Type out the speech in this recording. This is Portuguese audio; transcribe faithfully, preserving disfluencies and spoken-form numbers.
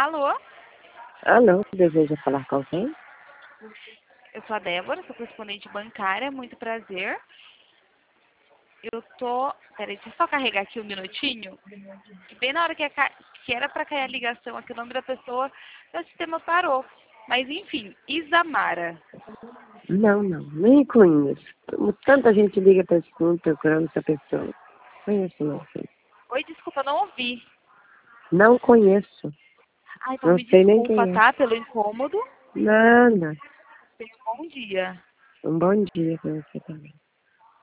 Alô? Alô, deseja falar com quem? Eu sou a Débora, sou correspondente bancária, muito prazer. Eu tô... Peraí, deixa eu só carregar aqui um minutinho. Que bem na hora que, a ca- que era pra cair a ligação aqui, o nome da pessoa, o sistema parou. Mas enfim, Isamara. Não, não, nem conheço. Tanta gente liga para esse mundo procurando essa pessoa. Conheço não, filho. Oi, desculpa, não ouvi. Não conheço. Ah, então Não me sei nem desculpa, quem é. tá? Pelo incômodo. Nada. Tenha um bom dia. Um bom dia para você também.